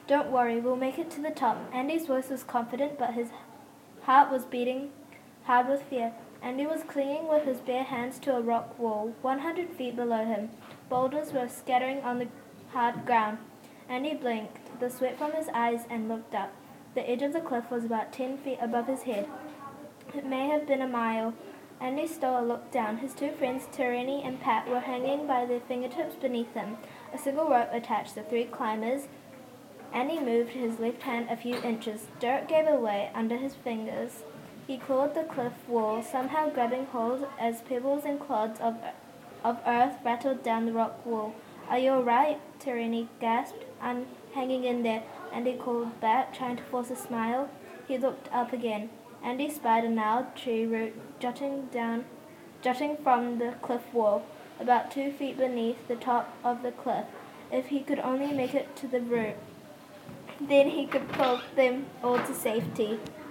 "Don't worry, we'll make it to the top." Andy's voice was confident, but his heart was beating hard with fear. Andy was clinging with his bare hands to a rock wall 100 feet below him. Boulders were scattering on the hard ground. Andy blinked, the sweat from his eyes, and looked up. The edge of the cliff was about 10 feet above his head. It may have been a mile. Andy stole a look down. His two friends, Tierney and Pat, were hanging by their fingertips beneath him. A single rope attached the three climbers. Andy moved his left hand a few inches. Dirt gave away under his fingers. He clawed the cliff wall, somehow grabbing hold as pebbles and clods of earth rattled down the rock wall. "Are you all right?" Tierney gasped. "I'm hanging in there," Andy called back, trying to force a smile. He looked up again. Andy spied a gnarled tree root jutting from the cliff wall, about 2 feet beneath the top of the cliff. If he could only make it to the root, then he could pull them all to safety.